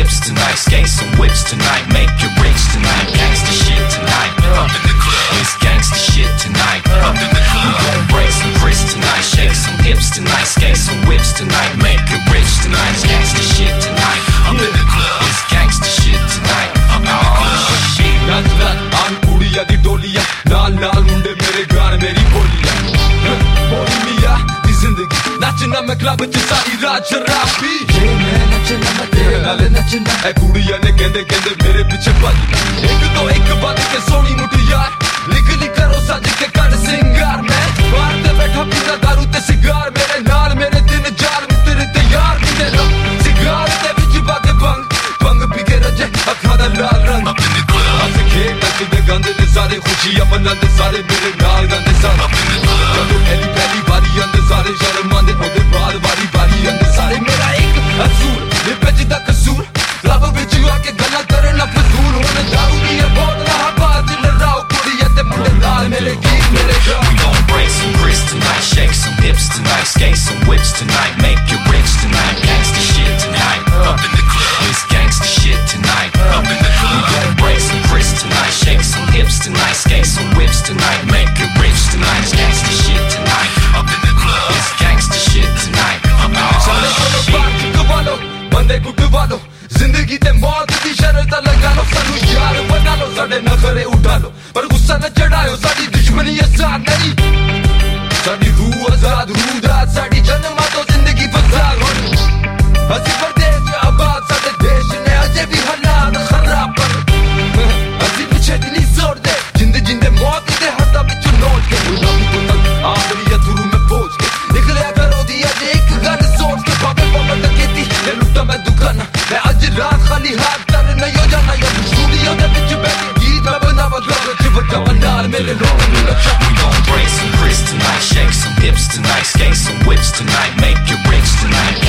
hips tonight, skate some whips tonight, make you rich tonight, gangsta shit tonight, up in the club. It's gangsta shit tonight, up in the club. We gon' break some bricks tonight, shake some hips tonight, skate some whips tonight, make you rich tonight, it's gangsta shit tonight, up in the club. It's gangsta shit tonight, up in the club. नच नच आन कुड़िया दी टोलिया नाल नाल मुंडे मेरे गान मेरी बोलिया बोली मिया दी जिंदगी नचना मैं क्लब च सारी रात शराबी ये मैं नचना मैं तेरे नाल नचना ऐ कुड़िया ने कहंदे कहंदे मेरे पीछे भज एक तो एक बद के सोनी मुटिया लिख लिख करो सज के कर सिंगार मैं बाहर ते बैठा पीता दारू ते सिगार मेरे नाल मेरे दिन जार तेरे ते यार मेरे लो सिगार ते विच बाके भंग भंग पी के रजे अखां दा लाल रंग नचदे गांदे ते सारे खुशियां मनांदे सारे मेरे नाल गांदे सारे जदों पहली पहली बारी आंदे सारे शर्म आंदे ओदे बाद वारी बारी आंदे सारे मेरा एक असूल ये बिच दा कसूर क्लब विच आके गल्लां करना फजूल होने दारू दी बोतलां हवा च लड़ाओ कुड़ियां ते मुंडे नाल मेरे गीत मेरे गाने. We gon' break some bricks tonight, shake some hips tonight, skate some whips tonight, make you rich tonight, gangsta shit tonight, up in the club. It's gangsta shit tonight, up in the club. We gon' break some bricks tonight, shake some hips tonight, skate some whips tonight, make you rich tonight, it's gangsta shit tonight, up in the club. It's gangsta shit tonight, up in the club. साले को बात कवालो बंदे को डुबालो जिंदगी ते मौत दी शर्त लगा लो सानू यार बना लो साडे नखरे उठा लो पर गुस्सा न चढ़ायो साडी दुश्मनी आसान नहीं साडी रूह आजाद रूह दा साडी जन्मां तो जिंदगी फसाद हो ਅਸੀਂ परदेस च आबाद साडे देश ने अजे भी हालात खराब पर ਅਸੀਂ पिछे दी नहीं छोड़दे जिंदे जिंदे मौत दे हत्था विचों नोच के ना भी तो तक आखरी अथरू में पहुंच के निकलिया करो दी अज एक गल सोच के बाबे पकड़ केती ये लुटा मैं दुकान मैं अज रात खाली हाथ कर नहीं हो जाना या स्टूडियो दे विच बैठी गीत मैं बनावा लोग च वजा नाल मेरे लोग नु नचा. We gon' break some bricks tonight, shake some hips tonight, skate some whips tonight, make you rich tonight.